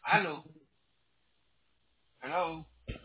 Hello. Hello.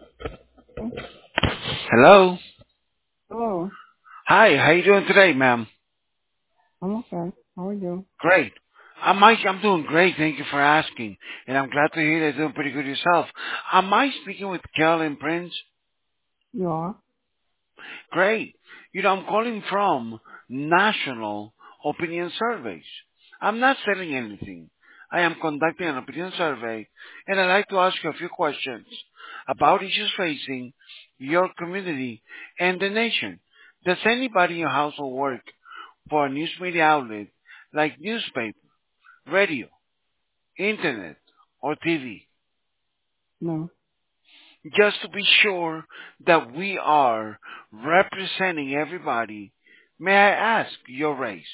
Hello. Hello. Hi. How you doing today, ma'am? I'm okay. How are you? Great. I'm Mike. I'm doing great. Thank you for asking, and I'm glad to hear you're doing pretty good yourself. Am I speaking with Carolyn Prince? You are? Great. I'm calling from National Opinion Surveys. I'm not selling anything. I am conducting an opinion survey, and I'd like to ask you a few questions about issues facing your community and the nation. Does anybody in your household work for a news media outlet like newspaper, radio, internet, or TV? No. Just to be sure that we are representing everybody, may I ask your race?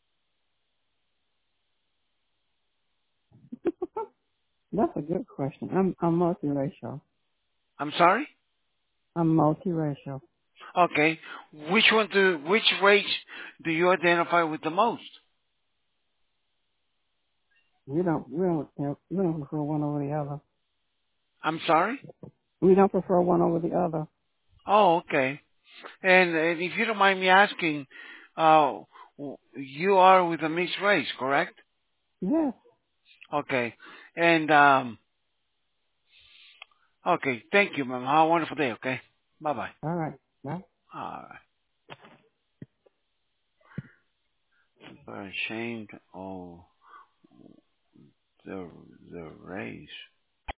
That's a good question. I'm multiracial. I'm sorry? I'm multiracial. Okay. Which race do you identify with the most? We don't prefer one over the other. I'm sorry? We don't prefer one over the other. Oh, okay. And if you don't mind me asking, you are with a mixed race, correct? Yes. Okay. And, okay. Thank you, ma'am. Have a wonderful day, okay? Bye-bye. All right. Bye. All right. People are ashamed of the, the race.